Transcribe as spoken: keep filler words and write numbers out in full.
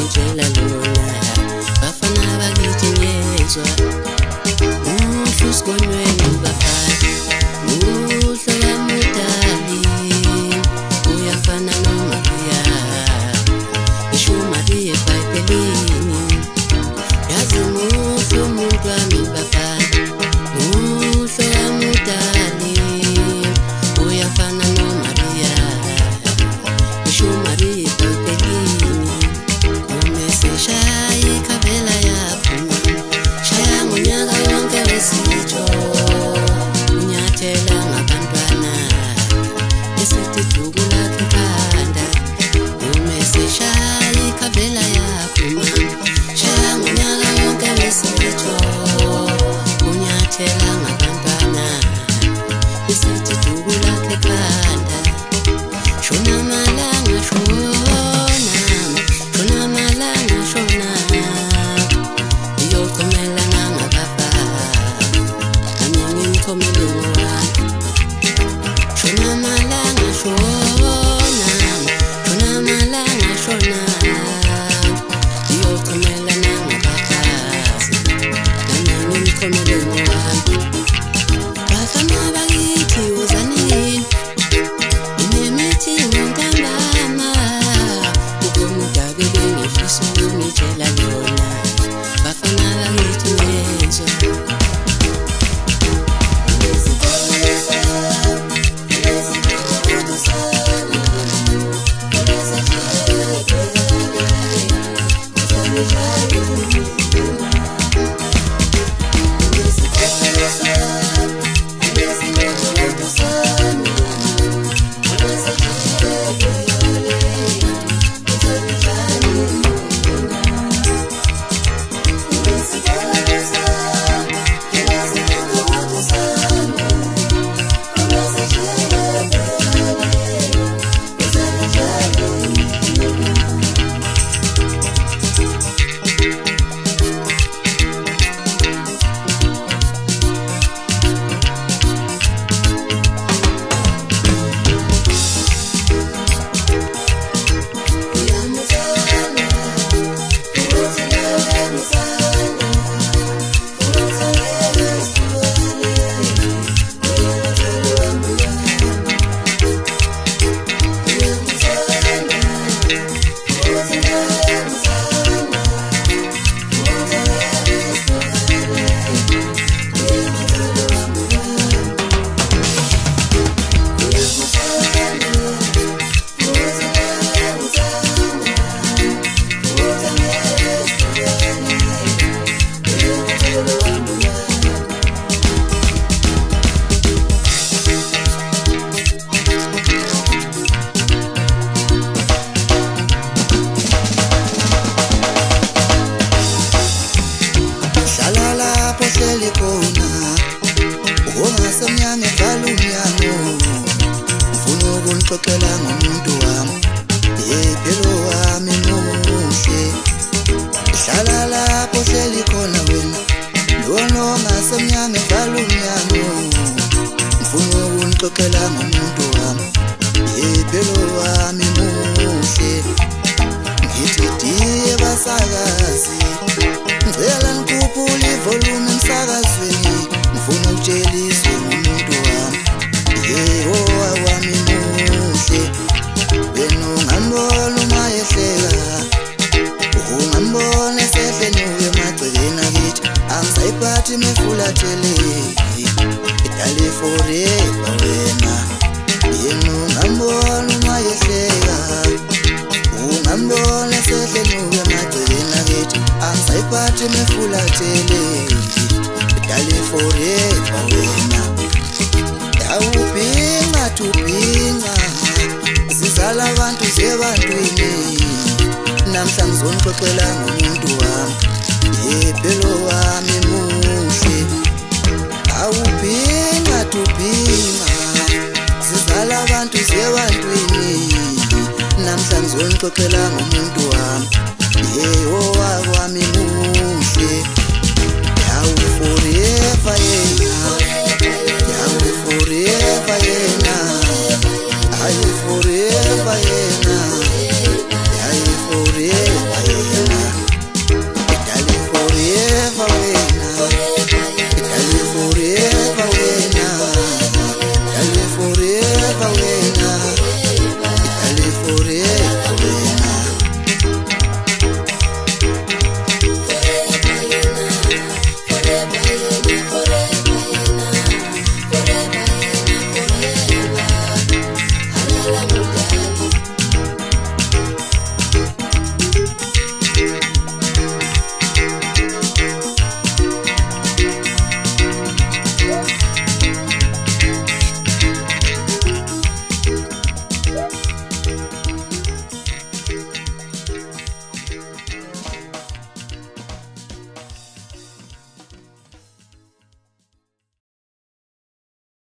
ngitshela lona bafana bakithi ngezwa uhlu sigonweni ubafana uhlo lamudali uyafana noMaria isho Maria eBhayibhelini yazi uhlu umuntu wami bafana uhlo lamudali uyafana noMaria isho Maria eBhayibhelini umese shaya ikhabela yaphuma shaya ngonyaka wonke wesitho unyathela ngabantwana esithi duku lakhe khanda umese shaya ikhabela yaphuma shaya ngonyaka wonke wesitho unyathela ngabantwana esithi duku lakhe khanda shona malanga shona shona malanga shona iyokomela nangababa nami ngimthomele ngowami shona malanga shona shona malanga shona iyokomela nangababa nami ngimthomele ngowami bafana bakithi wozanini inemithi ngontambama ukomudabele ngifisa ukunitshela lona bafana bakithi ngezwa ungasemnyama evala umnyango ufuna ukunixoxela ngomuntu wami yephelo wami muhle hlala lapho hleli khona wena lona ungasemnyama evala umnyango ufuna ukunixoxela ngomuntu wami yephelo wami muhle ngithi diye basakazi ngicela nikhuphule ivolume emsakazweni ngifuna ukutsheliswe ngumuntu wami yebo wami muhle wena ungambona uma ehleka ungambona esehleni uye emagcekeni akithi angisayiphathi mefulathele idale forever wena yena ungambona uma ehleka ungambona esehleni uye emagcekeni akithi angisayiphathi mefulathele idale forever wena yawubhinqa thubhinqa zizala abantu zebantwini namhla ngizonixoxela ngomuntu wami yephelo wami muhle awubhinqa thubhinqa zizala abantu zebantwini namhla ngizonixoxela ngomuntu wami yeho wami muhle yawu forever yena yawu forever yena ayu forever yena ayu forever yena kudala